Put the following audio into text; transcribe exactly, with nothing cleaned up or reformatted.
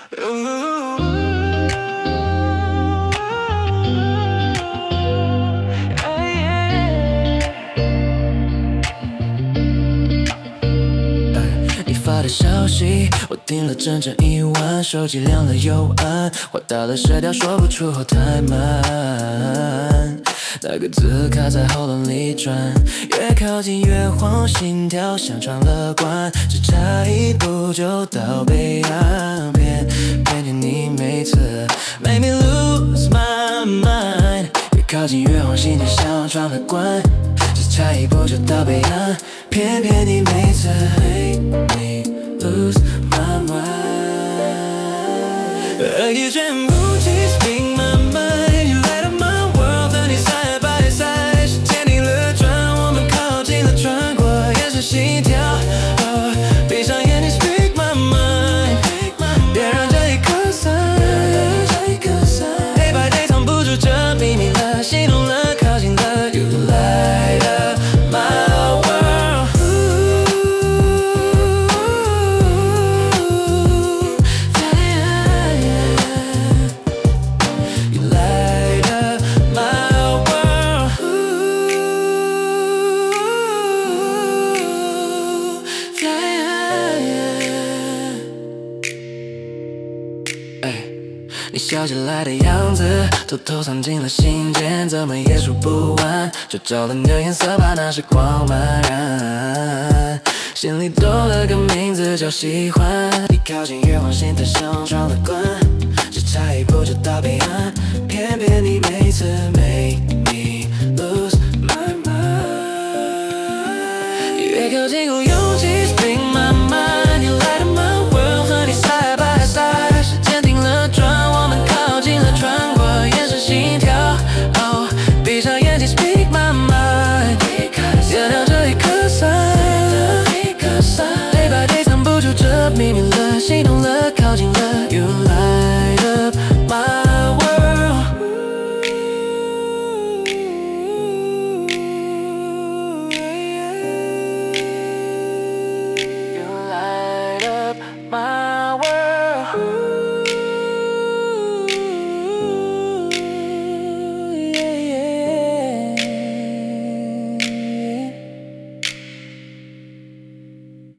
你发的消息我听了整整一晚，手机亮了又暗，画到了舌调说不出口太慢，那个字卡在喉咙里转，越靠近越慌，心跳像闯了关，只差一步就到北岸，偏偏见你每次 make me lose my mind， 越靠近越慌，心跳像闯了关，只差一步就到北岸，偏偏你每次 make me lose my mind， 而你全部 just speak my mind， You light up my world， 和你 side by side， 时间停了转，我们靠近了，穿过眼神心跳，哦，闭上眼睛 speak my mind， 别让这一刻散，黑白对藏不住这秘密了，心动了，靠近了 You light up my world， You light up my world， 你笑起来的样子，偷偷藏进了心间，怎么也数不完，就照了你的颜色，把那时光漫然，心里多了个名字叫喜欢，你靠近越慌，心跳像闯了关，只差一步就到彼岸，偏偏你每次 make me lose my mind， 越靠近我越